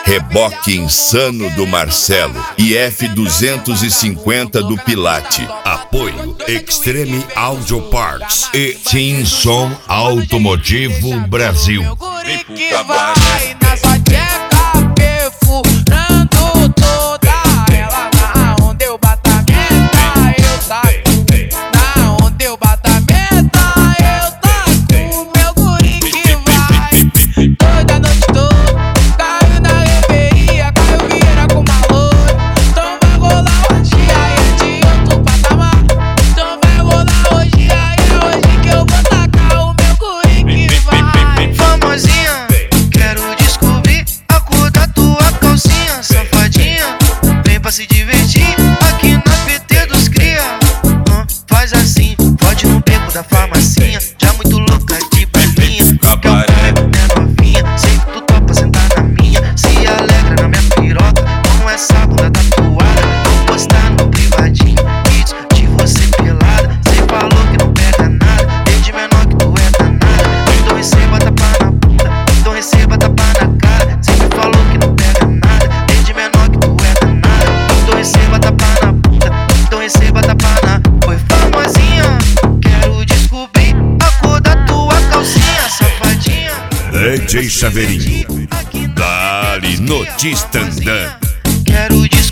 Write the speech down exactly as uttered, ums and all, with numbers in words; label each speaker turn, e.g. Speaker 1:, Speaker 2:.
Speaker 1: Reboque Insano do Marcelo e F duzentos e cinquenta do Pilate. Apoio Extreme Audio Parts e Team Som Automotivo Brasil.
Speaker 2: Vai na sua tcheca, perfurando toda ela. Na onde eu bato a meta, eu taco. Na onde eu bato a meta, eu taco. Meu guri que vai toda noite toda. Caiu na reveria, caiu vira com malor. Então vai rolar hoje, aí é de outro patamar. Então vai rolar hoje, aí é hoje que eu vou tacar o meu guri que vai.
Speaker 3: Famosinha, quero descobrir a cor da tua calcinha. Safadinha, vem pra se divertir aqui na P T dos cria. Hum, faz assim, pode no beco da farmacinha. Já muito louca de balinha, qualquer um é novinha. Sei que tu topa sentar na minha, se alegra na minha piroca com essa bunda tatuada. Vou postar no privadinho vídeos de você pelada. Cê falou que não pega nada, desde menor que tu é danada. Então receba tapa na bunda, então receba tapa na cara. Cê me falou que não pega nada, desde menor que tu é danada. Então receba tapa na bunda, então receba tapa na. Foi famosinha, quero descobrir a cor da tua calcinha. Safadinha,
Speaker 1: D J Chaveirinho, Dali no Tistandã.
Speaker 3: quero descobrir